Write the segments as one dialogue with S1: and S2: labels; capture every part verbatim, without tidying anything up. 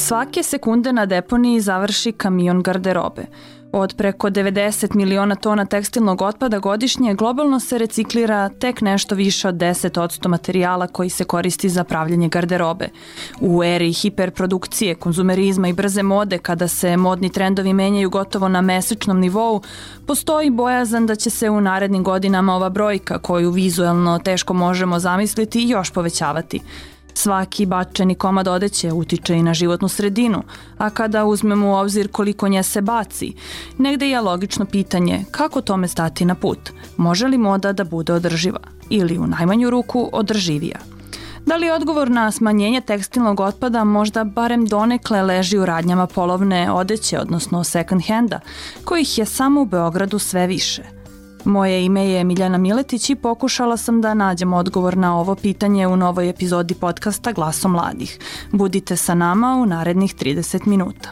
S1: Svake sekunde na deponiji završi kamion garderobe. Od preko devedeset miliona tona tekstilnog otpada godišnje globalno se reciklira tek nešto više od deset posto materijala koji se koristi za pravljenje garderobe. U eri hiperprodukcije, konzumerizma i brze mode, kada se modni trendovi menjaju gotovo na mesečnom nivou, postoji bojazan da će se u narednim godinama ova brojka, koju vizuelno teško možemo zamisliti, još povećavati. Svaki bačeni komad odeće utiče i na životnu sredinu, a kada uzmemo u obzir koliko nje se baci, negde je logično pitanje kako tome stati na put. Može li moda da bude održiva ili u najmanju ruku održivija? Da li odgovor na smanjenje tekstilnog otpada možda barem donekle leži u radnjama polovne odeće, odnosno second handa, kojih je samo u Beogradu sve više? Moje ime je Miljana Miletić i pokušala sam da nađem odgovor na ovo pitanje u novoj epizodi podcasta Glasom mladih. Budite sa nama u narednih trideset minuta.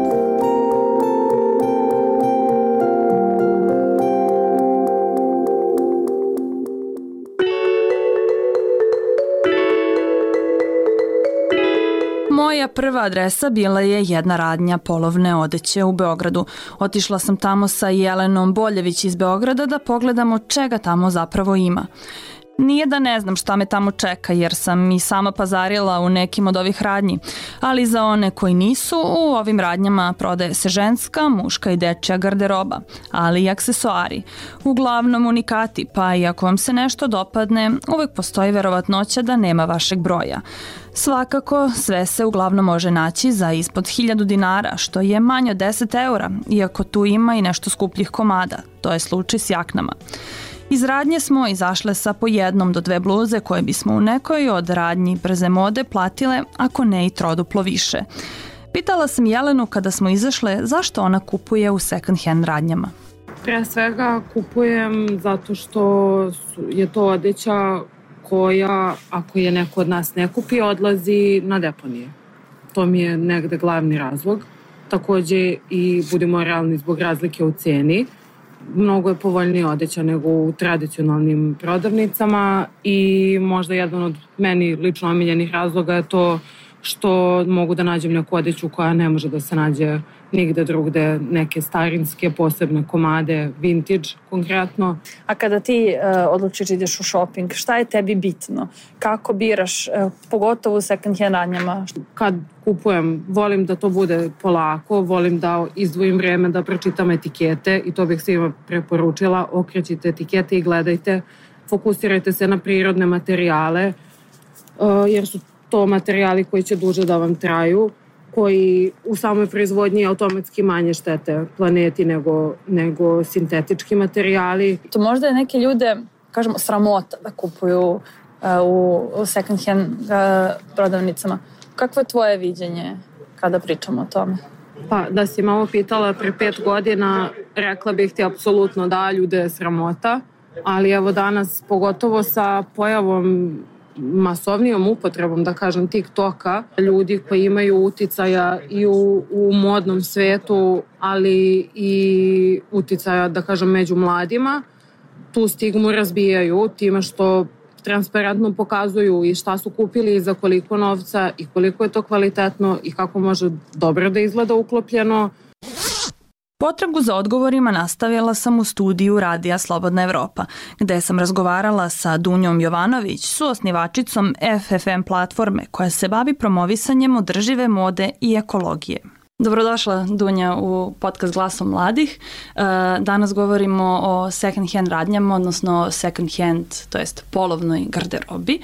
S1: Moja prva adresa bila je jedna radnja polovne odeće u Beogradu. Otišla sam tamo sa Jelenom Boljević iz Beograda da pogledamo čega tamo zapravo ima. Nije da ne znam šta me tamo čeka, jer sam i sama pazarila u nekim od ovih radnji, ali za one koji nisu, u ovim radnjama prodaje se ženska, muška i dečja garderoba, ali i aksesoari. Uglavnom unikati, pa i ako vam se nešto dopadne, uvek postoji verovatnoća da nema vašeg broja. Svakako, sve se uglavnom može naći za ispod hiljadu dinara, što je manje od deset eura, iako tu ima i nešto skupljih komada. To je slučaj s jaknama. Iz radnje smo izašle sa po jednom do dve bluze koje bismo u nekoj od radnji brze mode platile, ako ne i troduplo više. Pitala sam Jelenu kada smo izašle zašto ona kupuje u second hand radnjama.
S2: Pre svega kupujem zato što je to odeća koja, ako je neko od nas ne kupi, odlazi na deponije. To mi je negde glavni razlog. Takođe i budemo realni zbog razlike u ceni. Mnogo je povoljnije odeća nego u tradicionalnim prodavnicama i možda jedan od meni lično omiljenih razloga je to što mogu da nađem neku odeću koja ne može da se nađe nigde drugde, neke starinske posebne komade, vintage konkretno.
S3: A kada ti uh, odlučiš ideš u shopping, šta je tebi bitno? Kako biraš, uh, pogotovo u second hand radnjama?
S2: Kad kupujem, volim da to bude polako, volim da izdvojim vreme da pročitam etikete i to bih svima preporučila. Okrećite etikete i gledajte, fokusirajte se na prirodne materijale, uh, jer su to materijali koji će duže da vam traju, koji u samoj proizvodnji automatski manje štete planeti nego, nego sintetički materijali.
S3: To možda je neke ljude, kažemo, sramota da kupuju uh, u, u second hand uh, prodavnicama. Kakvo je tvoje viđenje kada pričamo o tome?
S2: Pa, da si malo pitala pre pet godina, rekla bih ti apsolutno da, ljude je sramota, ali evo danas, pogotovo sa pojavom masovnijom upotrebom, da kažem, TikToka, ljudi koji imaju uticaja i u, u modnom svetu, ali i uticaja, da kažem, među mladima, tu stigmu razbijaju time što transparentno pokazuju i šta su kupili i za koliko novca i koliko je to kvalitetno i kako može dobro da izgleda uklopljeno.
S1: Potragu za odgovorima nastavila sam u studiju Radija Slobodna Evropa, gde sam razgovarala sa Dunjom Jovanović, suosnivačicom F F M platforme koja se bavi promovisanjem održive mode i ekologije. Dobrodošla, Dunja, u podcast Glasom mladih. Danas govorimo o second hand radnjama, odnosno second hand, to jest polovnoj garderobi.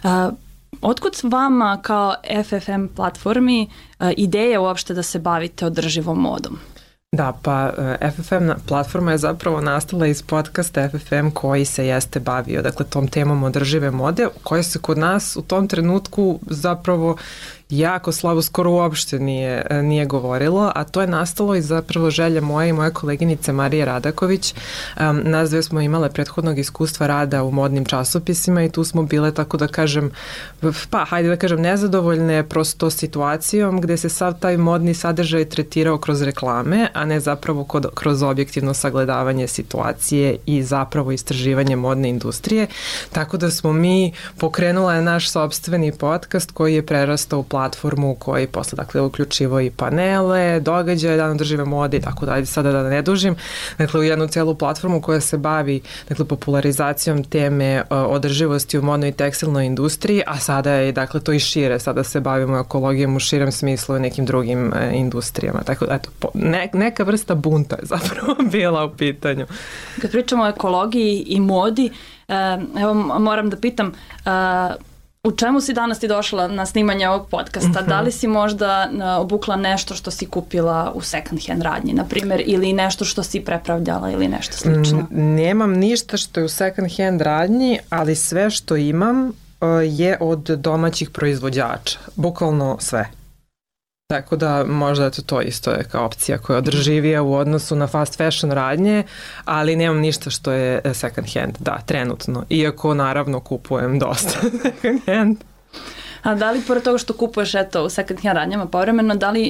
S1: Otkud vama kao F F M platformi ideja uopšte da se bavite održivom modom?
S4: Da, pa F F M platforma je zapravo nastala iz podcasta F F M koji se jeste bavio, dakle, tom temom održive mode, koja se kod nas u tom trenutku zapravo jako slabo, skoro uopšte nije, nije govorilo, a to je nastalo iz zapravo želje moje i moje koleginice Marije Radaković. Um, nas dve smo imale prethodnog iskustva rada u modnim časopisima i tu smo bile, tako da kažem, pa hajde da kažem, nezadovoljne prosto situacijom gde se sav taj modni sadržaj tretirao kroz reklame, a ne zapravo kod, kroz objektivno sagledavanje situacije i zapravo istraživanje modne industrije. Tako da smo mi pokrenula naš sopstveni podcast koji je prerastao u platformu koji posle dakle uključivo i panele, događaje, dan održive mode i tako dalje, sada da ne dužim. Dakle, u jednu celu platformu koja se bavi dakle, popularizacijom teme uh, održivosti u modnoj i tekstilnoj industriji, a sada je dakle to i šire, sada se bavimo ekologijom u širem smislu i nekim drugim uh, industrijama. Tako da, eto, po, ne, neka vrsta bunta je zapravo bila u pitanju.
S1: Kad pričamo o ekologiji i modi, uh, evo moram da pitam, uh, u čemu si danas ti došla na snimanje ovog podcasta? Mm-hmm. Da li si možda obukla nešto što si kupila u second hand radnji, na primjer, ili nešto što si prepravljala ili nešto slično?
S4: Nemam ništa što je u second hand radnji, ali sve što imam je od domaćih proizvođača. Bukvalno sve. Tako da možda eto, to isto je kao opcija koja je održivija u odnosu na fast fashion radnje, ali nemam ništa što je second hand, da, trenutno. Iako naravno kupujem dosta second hand.
S1: A da li pored toga što kupuješ eto, u second hand radnjama povremeno, da li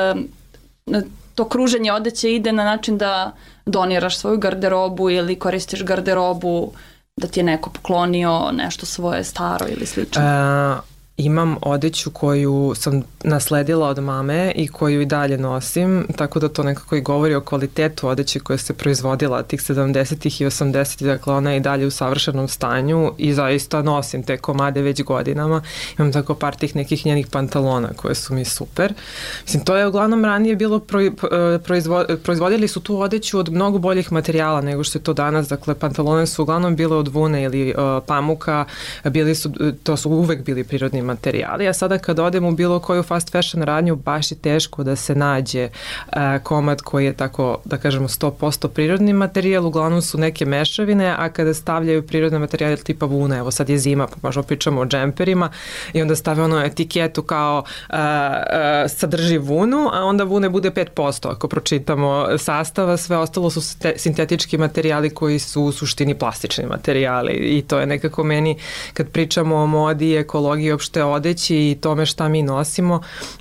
S1: e, to kruženje odeće ide na način da doniraš svoju garderobu ili koristiš garderobu da ti je neko poklonio nešto svoje staro ili slično?
S4: E, Imam odeću koju sam nasledila od mame i koju i dalje nosim, tako da to nekako i govori o kvalitetu odeće koja se proizvodila tih sedamdesetih i osamdesetih, dakle ona je i dalje u savršenom stanju i zaista nosim te komade već godinama. Imam tako par tih nekih njenih pantalona koje su mi super. Mislim, to je uglavnom ranije bilo, proizvo, proizvodili su tu odeću od mnogo boljih materijala nego što je to danas, dakle pantalone su uglavnom bile od vune ili uh, pamuka, bili su, to su uvek bili prirodni materijali, a sada kad odem u bilo koju fast fashion radnju, baš je teško da se nađe uh, komad koji je tako, da kažemo, sto posto prirodni materijal, uglavnom su neke mešavine, a kada stavljaju prirodne materijale tipa vune, evo sad je zima, pa možemo pričamo o džemperima, i onda stave ono etiketu kao uh, uh, sadrži vunu, a onda vune bude pet posto, ako pročitamo sastava, sve ostalo su sintetički materijali koji su u suštini plastični materijali i to je nekako meni, kad pričamo o modi, ekologiji, opšte odeći i tome šta mi nosimo,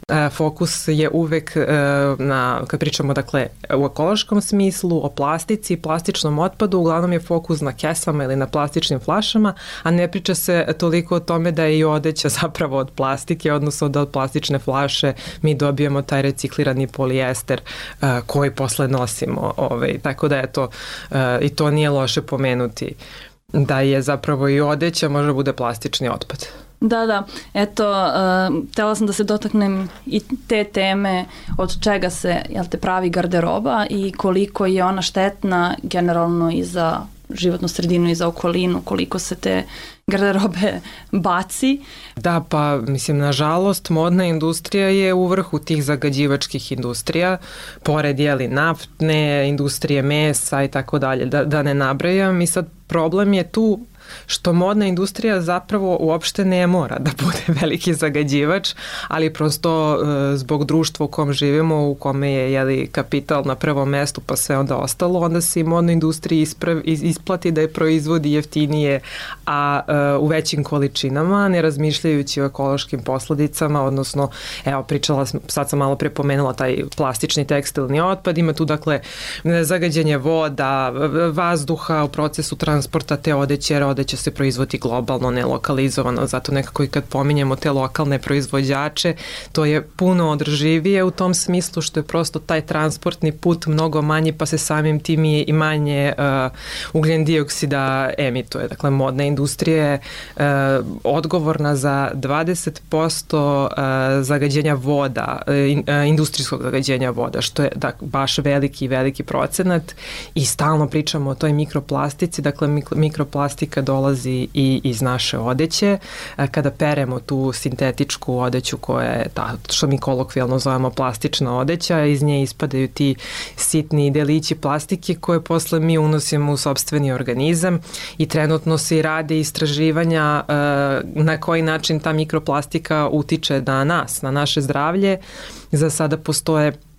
S4: fokus je uvek na, kad pričamo dakle u ekološkom smislu, o plastici, plastičnom otpadu, uglavnom je fokus na kesama ili na plastičnim flašama, a ne priča se toliko o tome da je i odeća zapravo od plastike, odnosno da od plastične flaše mi dobijemo taj reciklirani polijester koji posle nosimo. Ovaj, tako da eto, i to nije loše pomenuti, da je zapravo i odeća može bude plastični otpad.
S1: Da, da. Eto, uh, htjela sam da se dotaknem i te teme od čega se, jel te, pravi garderoba i koliko je ona štetna generalno i za životnu sredinu i za okolinu, koliko se te garderobe baci.
S4: Da, pa mislim, nažalost, modna industrija je u vrhu tih zagađivačkih industrija, pored jeli naftne, industrije mesa i tako dalje, da, da ne nabrajam. I sad problem je tu što modna industrija zapravo uopšte ne mora da bude veliki zagađivač, ali prosto e, zbog društva u kom živimo, u kome je jeli, kapital na prvom mestu pa sve onda ostalo, onda se i modnoj industriji isprav, isplati da je proizvodi jeftinije, a e, u većim količinama, ne razmišljajući o ekološkim posledicama, odnosno, evo, pričala sam, sad sam malo prepomenula taj plastični tekstilni otpad, ima tu dakle zagađenje voda, vazduha u procesu transporta te odeće, jer odeće se proizvodi globalno, ne lokalizovano, zato nekako i kad pominjemo te lokalne proizvođače, to je puno održivije u tom smislu što je prosto taj transportni put mnogo manji, pa se samim tim i manje uh, ugljen dioksida emituje. Dakle, modna industrija je uh, odgovorna za dvadeset posto uh, zagađenja voda, uh, industrijskog zagađenja voda, što je da, baš veliki, veliki procenat i stalno pričamo o toj mikroplastici, dakle mikroplastika dolazi i iz naše odeće. Kada peremo tu sintetičku odeću koja je ta, što mi kolokvijalno zovemo plastična odeća, iz nje ispadaju ti sitni delići plastike koje posle mi unosimo u sopstveni organizam i trenutno se i rade istraživanja na koji način ta mikroplastika utiče na nas, na naše zdravlje. Za sada postoje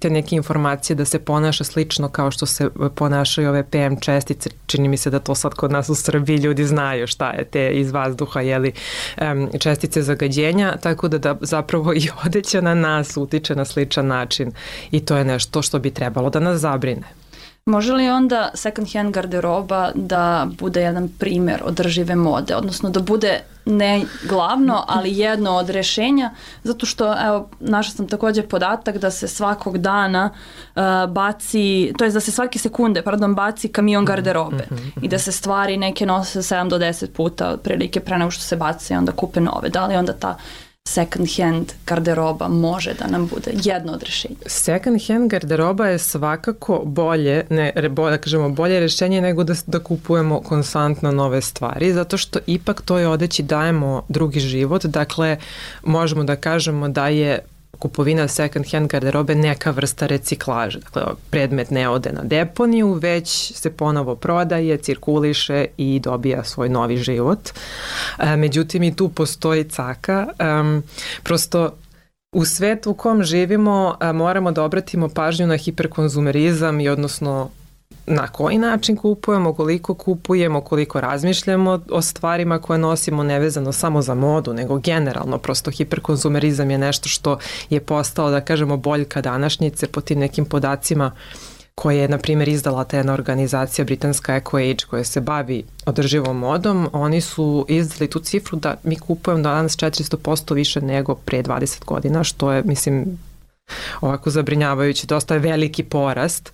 S4: te neke informacije da se ponaša slično kao što se ponašaju ove P M čestice. Čini mi se da to sad kod nas u Srbiji ljudi znaju šta je te iz vazduha, jeli, čestice zagađenja, tako da, da zapravo i odeća na nas utiče na sličan način i to je nešto što bi trebalo da nas zabrine.
S1: Može li onda second hand garderoba da bude jedan primjer održive mode, odnosno da bude ne glavno, ali jedno od rešenja, zato što, evo, našla sam također podatak da se svakog dana uh, baci, to je da se svake sekunde, pardon, baci kamion garderobe i da se stvari neke nose sedam do deset puta otprilike pre nego što se baci i onda kupe nove. Da li onda ta second hand garderoba može da nam bude jedno od rešenja?
S4: Second hand garderoba je svakako bolje, ne, bolje, da kažemo, bolje rešenje nego da, da kupujemo konstantno nove stvari, zato što ipak toj odeći dajemo drugi život, dakle možemo da kažemo da je kupovina second hand garderobe neka vrsta reciklaže. Dakle, predmet ne ode na deponiju, već se ponovo prodaje, cirkuliše i dobija svoj novi život. E, međutim, i tu postoji caka. E, prosto u svetu u kom živimo a, moramo da obratimo pažnju na hiperkonzumerizam i odnosno na koji način kupujemo, koliko kupujemo, koliko razmišljamo o stvarima koje nosimo, nevezano samo za modu, nego generalno. Prosto hiperkonzumerizam je nešto što je postalo, da kažemo, boljka današnjice po tim nekim podacima koje je, na primjer, izdala ta jedna organizacija britanska EcoAge koja se bavi održivom modom. Oni su izdali tu cifru da mi kupujemo danas četiristo posto više nego pre dvadeset godina, što je, mislim, ovako zabrinjavajući, dosta je veliki porast,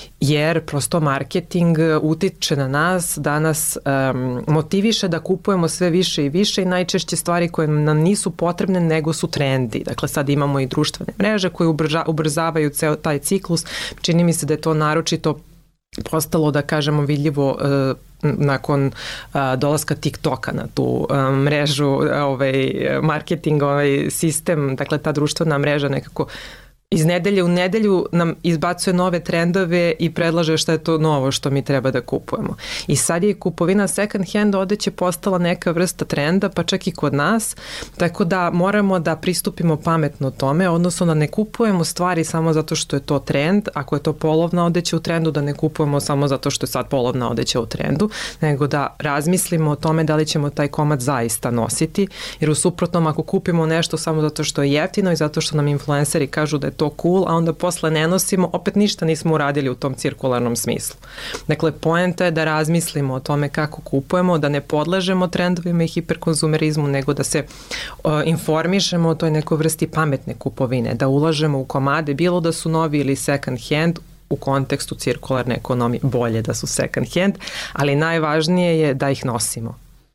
S4: jer prosto marketing utiče na nas, da nas um, motiviše da kupujemo sve više i više i najčešće stvari koje nam nisu potrebne nego su trendi. Dakle, sad imamo i društvene mreže koje ubrza, ubrzavaju ceo taj ciklus. Čini mi se da je to naročito postalo, da kažemo, vidljivo uh, nakon uh, dolaska TikToka na tu uh, mrežu, ovaj, marketing, ovaj sistem, dakle ta društvena mreža nekako iz nedelje u nedelju nam izbacuje nove trendove i predlaže šta je to novo što mi treba da kupujemo. I sad je kupovina second hand odeće postala neka vrsta trenda, pa čak i kod nas, tako da moramo da pristupimo pametno tome, odnosno da ne kupujemo stvari samo zato što je to trend, ako je to polovna odeća u trendu, da ne kupujemo samo zato što je sad polovna odeća u trendu, nego da razmislimo o tome da li ćemo taj komad zaista nositi, jer u suprotnom ako kupimo nešto samo zato što je jeftino i zato što nam influenceri kažu da je to cool, a onda posle ne nosimo, opet ništa nismo uradili u tom cirkularnom smislu. Dakle, poenta je da razmislimo o tome kako kupujemo, da ne podležemo trendovima i hiperkonzumerizmu, nego da se uh, informišemo o toj nekoj vrsti pametne kupovine, da ulažemo u komade, bilo da su novi ili second hand, u kontekstu cirkularne ekonomije, bolje da su second hand, ali najvažnije je da ih nosimo.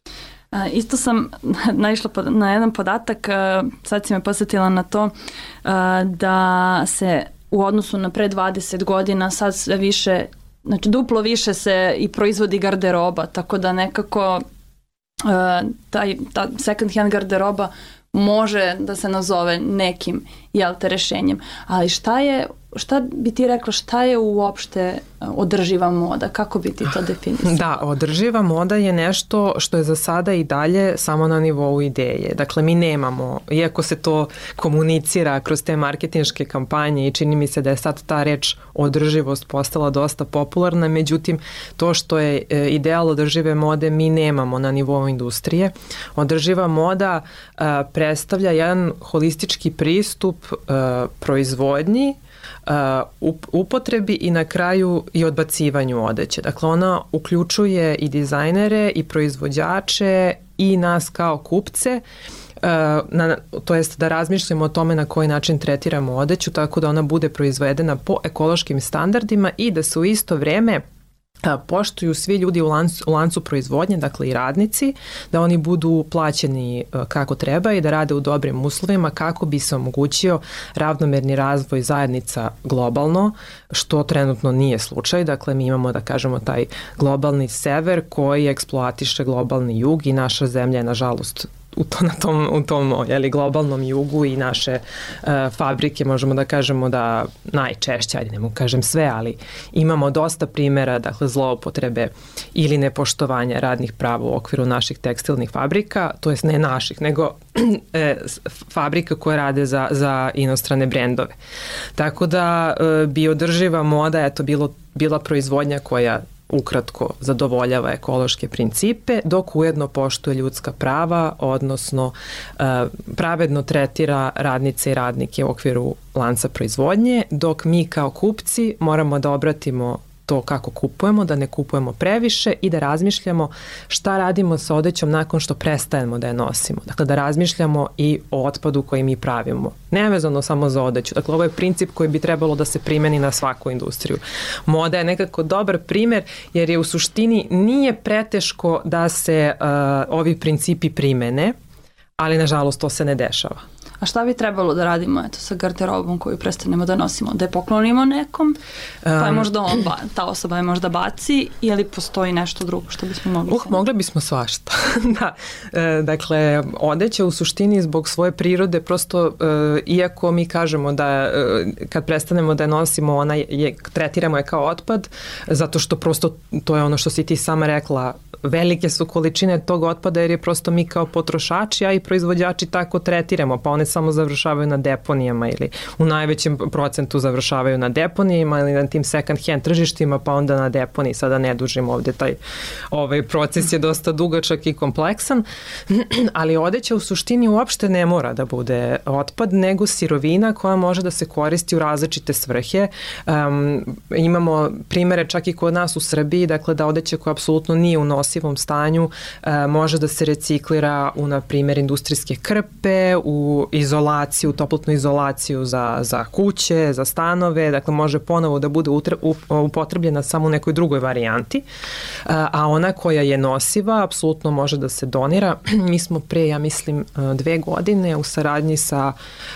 S1: Uh, isto sam naišla na jedan podatak, uh, sad si me posjetila na to, uh, da se u odnosu na pre dvadeset godina sad sve više, znači duplo više se i proizvodi garderoba, tako da nekako uh, taj, ta second hand garderoba može da se nazove nekim, jel te, rešenjem. Ali šta je, šta bi ti rekla, šta je uopšte održiva moda? Kako bi ti to definisala?
S4: Da, održiva moda je nešto što je za sada i dalje samo na nivou ideje. Dakle, mi nemamo, iako se to komunicira kroz te marketinške kampanje i čini mi se da je sad ta reč održivost postala dosta popularna, međutim, to što je ideal održive mode mi nemamo na nivou industrije. Održiva moda a, predstavlja jedan holistički pristup a, proizvodnji, Uh, upotrebi i na kraju i odbacivanju odeće. Dakle, ona uključuje i dizajnere i proizvođače i nas kao kupce, uh, na, to jest da razmišljamo o tome na koji način tretiramo odeću, tako da ona bude proizvedena po ekološkim standardima i da se u isto vreme poštuju svi ljudi u lancu, u lancu proizvodnje, dakle i radnici, da oni budu plaćeni kako treba i da rade u dobrim uslovima kako bi se omogućio ravnomerni razvoj zajednica globalno, što trenutno nije slučaj. Dakle, mi imamo, da kažemo, taj globalni sever koji eksploatiše globalni jug i naša zemlja je, nažalost, u, to, na tom, u tom jeli, globalnom jugu i naše uh, fabrike, možemo da kažemo da najčešće, ajde ne mogu kažem sve, ali imamo dosta primjera, dakle, zloupotrebe ili nepoštovanja radnih prava u okviru naših tekstilnih fabrika, to jest ne naših, nego e, fabrika koje rade za, za inostrane brendove. Tako da e, biodrživa moda, eto, bilo, bila proizvodnja koja ukratko zadovoljava ekološke principe, dok ujedno poštuje ljudska prava, odnosno e, pravedno tretira radnice i radnike u okviru lanca proizvodnje, dok mi kao kupci moramo da obratimo to kako kupujemo, da ne kupujemo previše i da razmišljamo šta radimo sa odećom nakon što prestajemo da je nosimo. Dakle, da razmišljamo i o otpadu koji mi pravimo. Nevezano samo za odeću. Dakle, ovo je princip koji bi trebalo da se primeni na svaku industriju. Moda je nekako dobar primer jer je u suštini nije preteško da se uh, ovi principi primene, ali nažalost to se ne dešava.
S1: A šta bi trebalo da radimo eto, sa garderobom koju prestanemo da nosimo? Da je poklonimo nekom, pa je možda on, ba, ta osoba je možda baci, ili postoji nešto drugo što bismo mogli?
S4: Uh, mogli bismo svašta. Da. E, dakle, odeća u suštini zbog svoje prirode prosto, e, iako mi kažemo da e, kad prestanemo da je nosimo, ona je, tretiramo je kao otpad, zato što prosto to je ono što si ti sama rekla, velike su količine tog otpada jer je prosto mi kao potrošači, a i proizvođači tako tretiramo, pa one samo završavaju na deponijama ili u najvećem procentu završavaju na deponijama ili na tim second hand tržištima, pa onda na deponiji. Sada ne dužimo ovde, taj ovaj proces je dosta dugačak i kompleksan, ali odeća u suštini uopšte ne mora da bude otpad, nego sirovina koja može da se koristi u različite svrhe. Um, imamo primere čak i kod nas u Srbiji, dakle da odeća koja apsolutno nije u nosivom stanju uh, može da se reciklira u, na primjer, industrijske krpe, u izolaciju, toplotnu izolaciju za, za kuće, za stanove, dakle može ponovo da bude utre, up, upotrebljena samo u nekoj drugoj varijanti, a ona koja je nosiva apsolutno može da se donira. Mi smo pre, ja mislim, dve godine u saradnji sa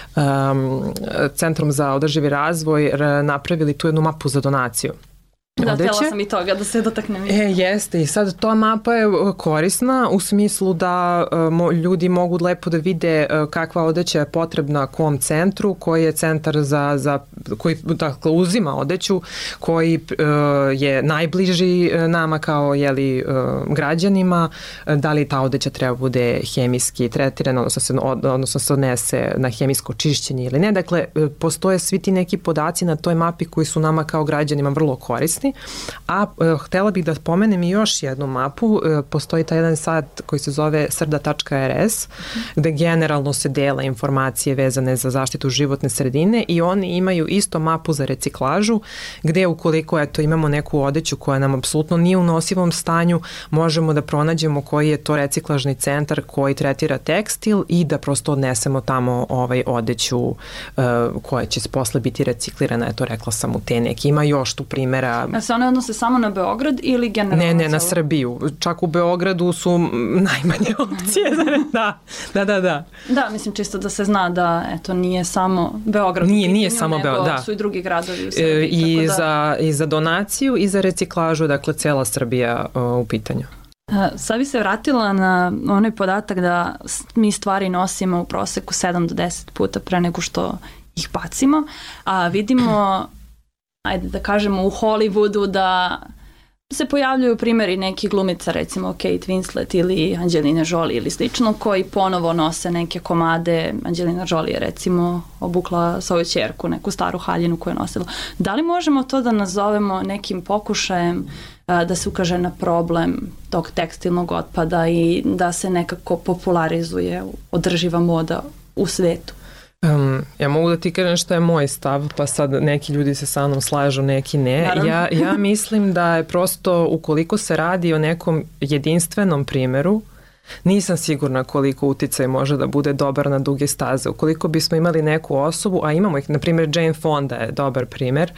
S4: um, Centrom za održivi razvoj napravili tu jednu mapu za donaciju.
S1: Da, htjela sam i toga da se dotaknem.
S4: E, jeste, i sad ta mapa je korisna u smislu da uh, ljudi mogu lepo da vide uh, kakva odeća je potrebna kom centru, koji je centar za, za koji dakle, uzima odeću, koji uh, je najbliži nama kao jeli, uh, građanima, uh, da li ta odeća treba bude hemijski tretirana, odnosno se, od, odnosno se odnese na hemijsko čišćenje ili ne. Dakle, uh, postoje svi ti neki podaci na toj mapi koji su nama kao građanima vrlo korisni. A e, htela bih da pomenem i još jednu mapu, e, postoji taj jedan sajt koji se zove srda tačka er es, mm. gde generalno se dele informacije vezane za zaštitu životne sredine i oni imaju isto mapu za reciklažu, gde ukoliko eto, imamo neku odeću koja nam apsolutno nije u nosivom stanju, možemo da pronađemo koji je to reciklažni centar koji tretira tekstil i da prosto odnesemo tamo ovaj odeću e, koja će posle biti reciklirana, eto rekla sam u te neki. Ima još tu primjera.
S1: A se one odnose samo na Beograd ili generalno?
S4: Ne, ne, na Srbiju. Čak u Beogradu su najmanje opcije. da, da, da, da.
S1: Da, mislim čisto da se zna da eto, nije samo Beograd.
S4: Nije, pitanju, nije samo Beograd, da.
S1: Su i drugi gradovi u Srbiji.
S4: E, i,
S1: da...
S4: za, I za donaciju i za reciklažu, dakle, cela Srbija o, u pitanju.
S1: Sad bi se vratila na onaj podatak da mi stvari nosimo u proseku sedam do deset puta pre nego što ih bacimo, a vidimo ajde da kažemo u Hollywoodu da se pojavljuju primjeri nekih glumica, recimo Kate Winslet ili Angelina Jolie ili slično, koji ponovo nose neke komade. Angelina Jolie je recimo obukla svoju ćerku, neku staru haljinu koju je nosila. Da li možemo to da nazovemo nekim pokušajem da se ukaže na problem tog tekstilnog otpada i da se nekako popularizuje održiva moda u svetu?
S4: Um, ja mogu da ti kažem što je moj stav, pa sad neki ljudi se sa mnom slažu, neki ne. Ja, ja mislim da je prosto ukoliko se radi o nekom jedinstvenom primjeru, nisam sigurna koliko uticaj može da bude dobar na duge staze. Ukoliko bismo imali neku osobu, a imamo ih, na primjer Jane Fonda je dobar primjer,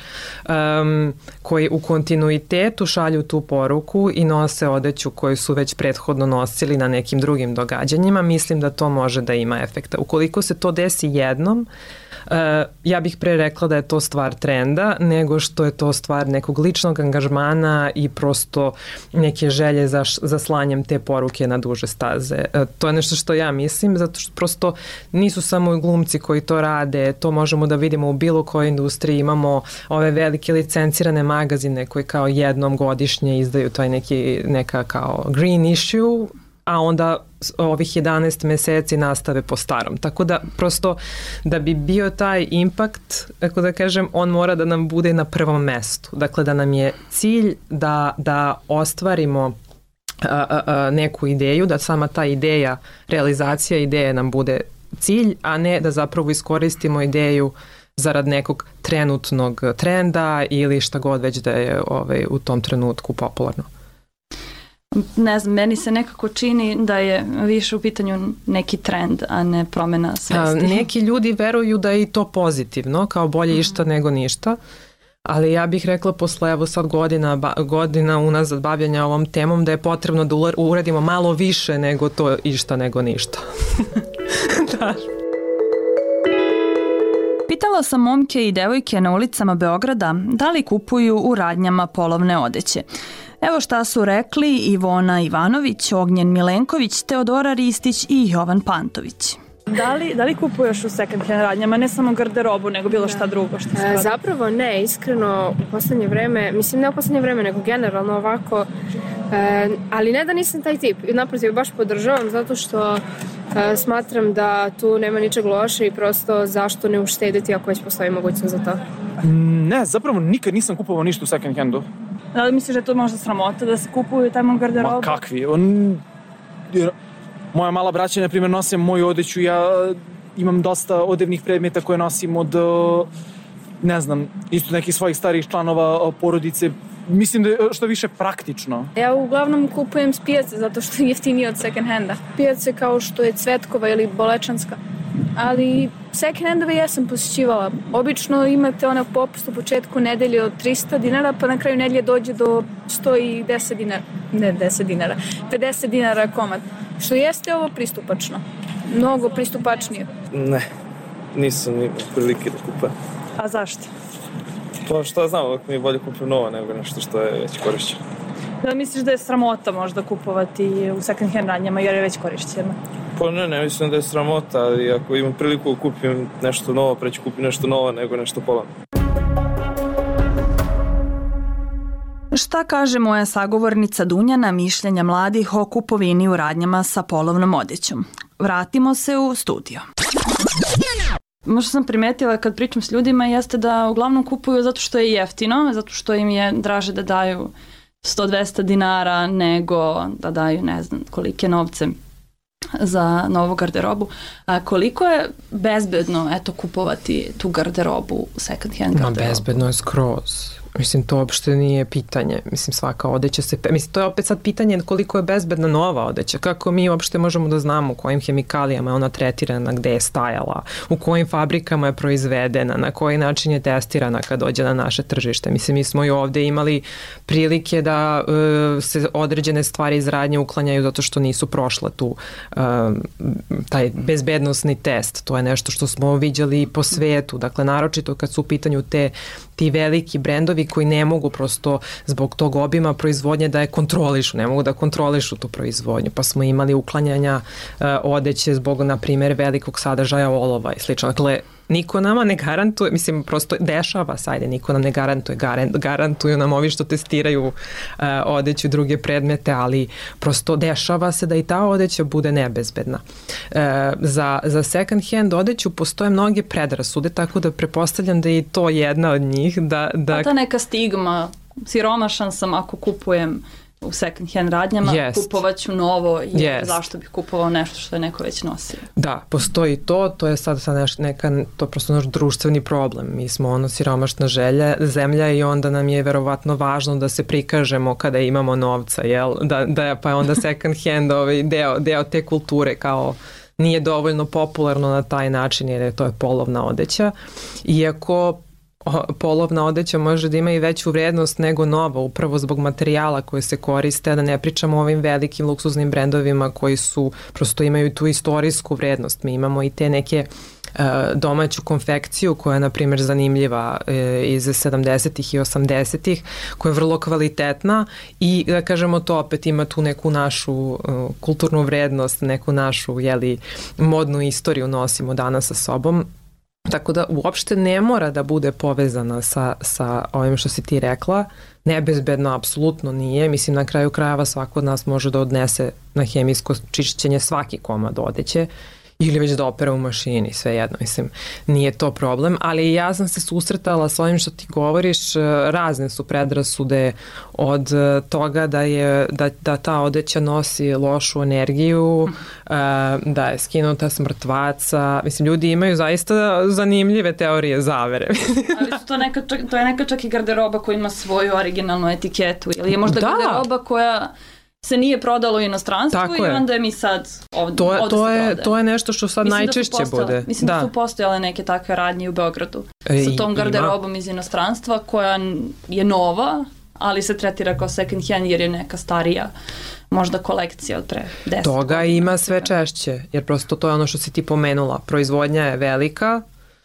S4: um, koji u kontinuitetu šalju tu poruku i nose odeću koju su već prethodno nosili na nekim drugim događanjima, mislim da to može da ima efekta. Ukoliko se to desi jednom, Uh, ja bih pre rekla da je to stvar trenda, nego što je to stvar nekog ličnog angažmana i prosto neke želje za, za slanjem te poruke na duže staze. Uh, to je nešto što ja mislim, zato što prosto nisu samo glumci koji to rade, to možemo da vidimo u bilo kojoj industriji. Imamo ove velike licencirane magazine koji kao jednom godišnje izdaju taj neki, neka kao green issue, a onda ovih jedanaest meseci nastave po starom. Tako da prosto da bi bio taj impakt, tako da kažem, on mora da nam bude na prvom mestu. Dakle, da nam je cilj da, da ostvarimo a, a, a, neku ideju, da sama ta ideja, realizacija ideje nam bude cilj, a ne da zapravo iskoristimo ideju zarad nekog trenutnog trenda ili šta god već da je ovaj, u tom trenutku popularno.
S1: Ne znam, meni se nekako čini da je više u pitanju neki trend, a ne promena svesti.
S4: A, neki ljudi veruju da je i to pozitivno, kao bolje išta nego ništa, ali ja bih rekla posle evo sad godina, ba, godina unazad bavljanja ovom temom da je potrebno da uradimo malo više nego to išta nego ništa. Da.
S1: Pitala sam momke i devojke na ulicama Beograda da li kupuju u radnjama polovne odeće. Evo šta su rekli Ivona Ivanović, Ognjen Milenković, Teodora Ristić i Jovan Pantović.
S3: Da li, da li kupuješ u second hand radnjama, ne samo garderobu, nego bilo šta drugo? Što
S5: e, zapravo ne, iskreno u poslednje vreme, mislim ne u poslednje vreme, nego generalno ovako, e, ali ne da nisam taj tip, naprotiv baš podržavam zato što e, smatram da tu nema ničeg loše i prosto zašto ne uštediti ako već postoji mogućnost za to.
S6: Ne, zapravo nikad nisam kupovao ništa u second handu.
S3: Da li misliš da je to možda sramota da se kupuju tamo garderobu?
S6: Ma kakvi, on... Moja mala braća, na primjer, nose moju odeću, ja imam dosta odevnih predmeta koje nosim od, ne znam, isto nekih svojih starijih članova porodice. Mislim da je što više praktično.
S7: Ja uglavnom kupujem s pijace zato što je jeftinije od second handa. Pijace kao što je Cvetkova ili Bolečanska. Ali second handove ja sam posjećivala. Obično imate onaj popust u početku nedelje od trista dinara, pa na kraju nedelje dođe do sto deset dinara. Ne deset dinara, pedeset dinara komad. Što jeste ovo pristupačno. Mnogo pristupačnije.
S8: Ne, nisam ni prilike da kupujem.
S3: A zašto?
S8: Pa što znam, uvijek mi je bolje kupim novo nego nešto što je već korišćeno.
S3: Da li misliš da je sramota možda kupovati u second hand radnjama jer je već korišćeno?
S8: Pa ne, ne mislim da je sramota, ali ako imam priliku kupim nešto novo, preću kupim nešto novo nego nešto polovno.
S1: Šta kaže moja sagovornica Dunja na mišljenja mladih o kupovini u radnjama sa polovnom odećom? Vratimo se u studio. Možda sam primetila kad pričam s ljudima jeste da uglavnom kupuju zato što je jeftino, zato što im je draže da daju sto do dvesta dinara nego da daju ne znam kolike novce za novu garderobu. A koliko je bezbedno eto kupovati tu garderobu, second hand garderobu?
S4: Ma bezbedno je skroz. Mislim, to uopšte nije pitanje. Mislim, svaka odeća se... Mislim, to je opet sad pitanje koliko je bezbedna nova odeća. Kako mi uopšte možemo da znamo kojim hemikalijama je ona tretirana, gde je stajala, u kojim fabrikama je proizvedena, na koji način je testirana kad dođe na naše tržište. Mislim, mi smo i ovde imali prilike da uh, se određene stvari iz radnje uklanjaju zato što nisu prošle tu uh, taj bezbednosni test. To je nešto što smo viđali po svetu. Dakle, naročito kad su u pitanju te ti veliki brendovi koji ne mogu prosto zbog tog obima proizvodnje da je kontrolišu, ne mogu da kontrolišu tu proizvodnju. Pa smo imali uklanjanja uh, odeće zbog, na primjer, velikog sadržaja olova i slično. Dakle, niko nama ne garantuje, mislim, prosto dešava se, ajde, niko nam ne garantuje, garantuju nam ovi što testiraju uh, odeću i druge predmete, ali prosto dešava se da i ta odeća bude nebezbedna. Uh, za, za second hand odeću postoje mnoge predrasude, tako da prepostavljam da je i to jedna od njih. Da, da...
S1: A ta neka stigma, siromašan sam ako kupujem u second hand radnjama, yes. kupovat ću novo i yes. zašto bih kupovao nešto što je neko već nosio.
S4: Da, postoji to, to je sad, sad neka, to je prosto naš društveni problem. Mi smo ono siromašna želja, zemlja i onda nam je verovatno važno da se prikažemo kada imamo novca, jel? Da, da pa je onda second hand ovaj deo, deo te kulture kao nije dovoljno popularno na taj način jer je to je polovna odeća. Iako polovna odeća može da ima i veću vrednost nego nova, upravo zbog materijala koje se koriste, da ne pričamo o ovim velikim luksuznim brendovima koji su, prosto imaju tu istorijsku vrednost. Mi imamo i te neke uh, domaću konfekciju koja je, na primjer, zanimljiva uh, iz sedamdesetih i osamdesetih, koja je vrlo kvalitetna i, da kažemo, to opet ima tu neku našu uh, kulturnu vrednost, neku našu, jeli, modnu istoriju nosimo danas sa sobom. Tako da uopšte ne mora da bude povezana sa, sa ovim što si ti rekla. Nebezbedno apsolutno nije. Mislim, na kraju krajeva svako od nas može da odnese na hemijsko čišćenje svaki komad odeće ili već da opere u mašini, sve jedno, mislim, nije to problem, ali ja sam se susretala s ovim što ti govoriš, razne su predrasude od toga da je, da, da ta odeća nosi lošu energiju, da je skinuta s mrtvaca, mislim, ljudi imaju zaista zanimljive teorije zavere.
S1: Ali su to, neka, to je neka čak i garderoba koja ima svoju originalnu etiketu, ili je možda da. garderoba koja se nije prodalo u inostranstvu i onda je mi sad ovdje,
S4: to,
S1: ovdje
S4: to
S1: se
S4: je,
S1: prodaje.
S4: To je nešto što sad
S1: mislim
S4: najčešće
S1: da postojale,
S4: bude.
S1: Mislim da. da su postojale neke takve radnje u Beogradu e, sa tom garderobom ima. iz inostranstva koja je nova, ali se tretira kao second hand jer je neka starija možda kolekcija od pre deset.
S4: Toga ima sve češće, jer prosto to je ono što si ti pomenula. Proizvodnja je velika,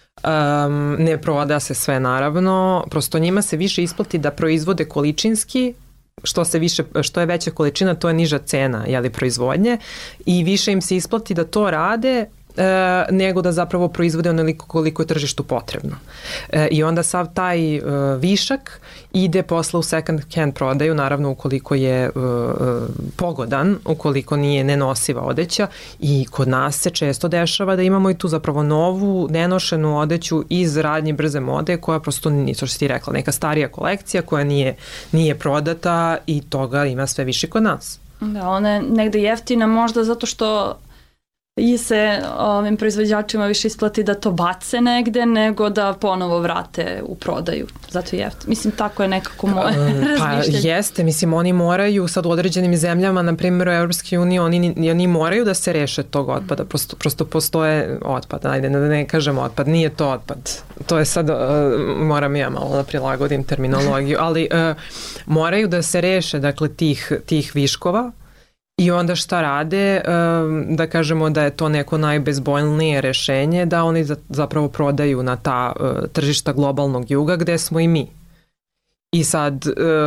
S4: um, ne proda se sve naravno, prosto njima se više isplati da proizvode količinski, što se više, što je veća količina, to je niža cena, jeli, proizvodnje i više im se isplati da to rade e, nego da zapravo proizvode onoliko koliko je tržištu potrebno. E, I onda sav taj e, višak ide posle u second hand prodaju, naravno ukoliko je e, pogodan, ukoliko nije nenosiva odeća i kod nas se često dešava da imamo i tu zapravo novu, nenošenu odeću iz radnje brze mode koja prosto, što si ti rekla, neka starija kolekcija koja nije, nije prodata i toga ima sve više kod nas.
S1: Da, ona je negde jeftina možda zato što i se ovim proizvođačima više isplati da to bace negde nego da ponovo vrate u prodaju. Zato je jeftin. Mislim, tako je nekako moje
S4: pa,
S1: razmišljanje.
S4: Pa jeste, mislim, oni moraju sad u određenim zemljama, na primjer u Evropskoj uniji, oni, oni moraju da se reše tog otpada. Prosto, prosto postoje otpad, ajde, da ne kažem otpad, nije to otpad. To je sad, uh, moram ja malo da prilagodim terminologiju, ali uh, moraju da se reše, dakle, tih, tih viškova. I onda šta rade, da kažemo da je to neko najbezbolnije rešenje, da oni zapravo prodaju na ta tržišta globalnog juga gde smo i mi. I sad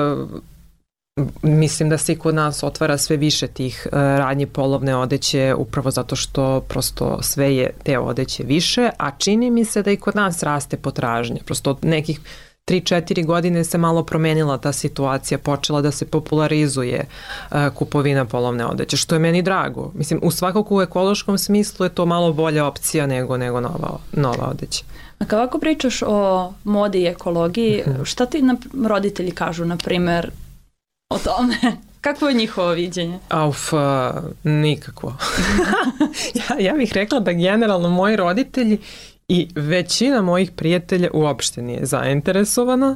S4: mislim da se i kod nas otvara sve više tih radnji polovne odeće upravo zato što prosto sve je te odeće više, a čini mi se da i kod nas raste potražnja. Prosto od nekih tri četiri godine se malo promenila ta situacija, počela da se popularizuje uh, kupovina polovne odeće, što je meni drago. Mislim, u svakako u ekološkom smislu je to malo bolja opcija nego, nego nova, nova odeća.
S1: A kao ako pričaš o modi i ekologiji, šta ti na, roditelji kažu, na primer, o tome? Kakvo je njihovo viđenje?
S4: Uf, uh, nikakvo. ja, ja bih rekla da generalno moji roditelji i većina mojih prijatelja uopšte nije zainteresovana.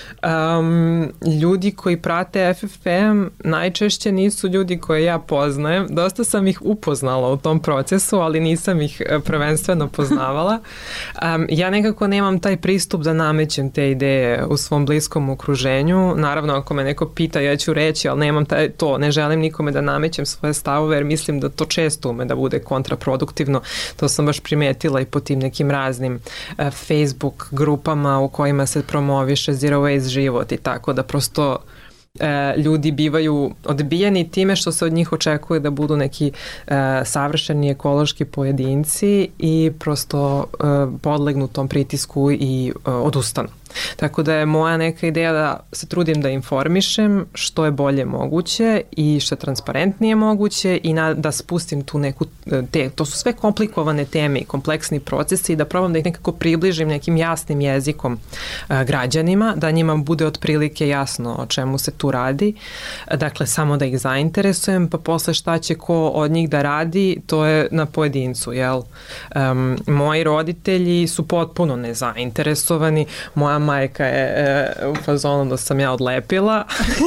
S4: Um, ljudi koji prate F F M najčešće nisu ljudi koje ja poznajem. Dosta sam ih upoznala u tom procesu, ali nisam ih prvenstveno poznavala. Um, ja nekako nemam taj pristup da namećem te ideje u svom bliskom okruženju. Naravno, ako me neko pita, ja ću reći, ali nemam taj, to, ne želim nikome da namećem svoje stavove, jer mislim da to često ume da bude kontraproduktivno. To sam baš primetila i po tim nekim raznim uh, Facebook grupama u kojima se promoviše zero waste život i tako da prosto e, ljudi bivaju odbijeni time što se od njih očekuje da budu neki e, savršeni ekološki pojedinci i prosto e, podlegnu tom pritisku i e, odustanu. Tako da je moja neka ideja da se trudim da informišem što je bolje moguće i što je transparentnije moguće i na, da spustim tu neku, te, to su sve komplikovane teme i kompleksni procesi i da probam da ih nekako približim nekim jasnim jezikom a, građanima, da njima bude otprilike jasno o čemu se tu radi. Dakle, samo da ih zainteresujem, pa posle šta će ko od njih da radi, to je na pojedincu, jel? Um, moji roditelji su potpuno nezainteresovani, moja majka je e, u fazonu da sam ja odlepila,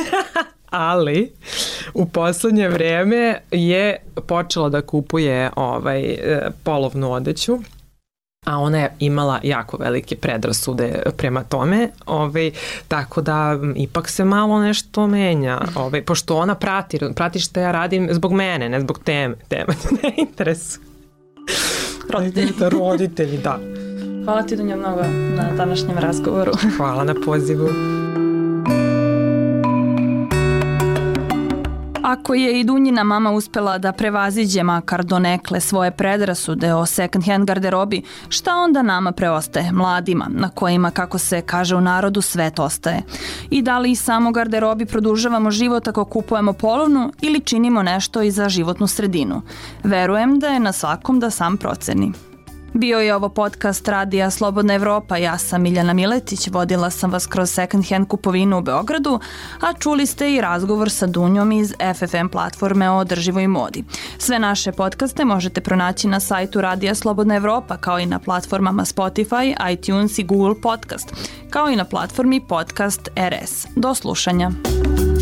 S4: ali u poslednje vreme je počela da kupuje ovaj, e, polovnu odeću, a ona je imala jako velike predrasude prema tome, ovaj, tako da ipak se malo nešto menja, ovaj, pošto ona prati, prati što ja radim zbog mene, ne zbog teme, tema ne interesuje.
S1: Roditelji.
S4: Roditelji, da.
S1: Hvala ti, Dunja, mnogo na današnjem razgovoru.
S4: Hvala na pozivu.
S1: Ako je i Dunjina mama uspela da prevaziđe makar donekle svoje predrasude o second hand garderobi, šta onda nama preostaje, mladima, na kojima, kako se kaže u narodu, svet ostaje? I da li i samo garderobi produžavamo život ako kupujemo polovnu ili činimo nešto i za životnu sredinu? Verujem da je na svakom da sam proceni. Bio je ovo podcast Radija Slobodna Evropa, ja sam Miljana Miletić, vodila sam vas kroz second hand kupovinu u Beogradu, a čuli ste i razgovor sa Dunjom iz F F M platforme o održivoj modi. Sve naše podcaste možete pronaći na sajtu Radija Slobodna Evropa, kao i na platformama Spotify, iTunes i Google Podcast, kao i na platformi Podcast R S. Do slušanja.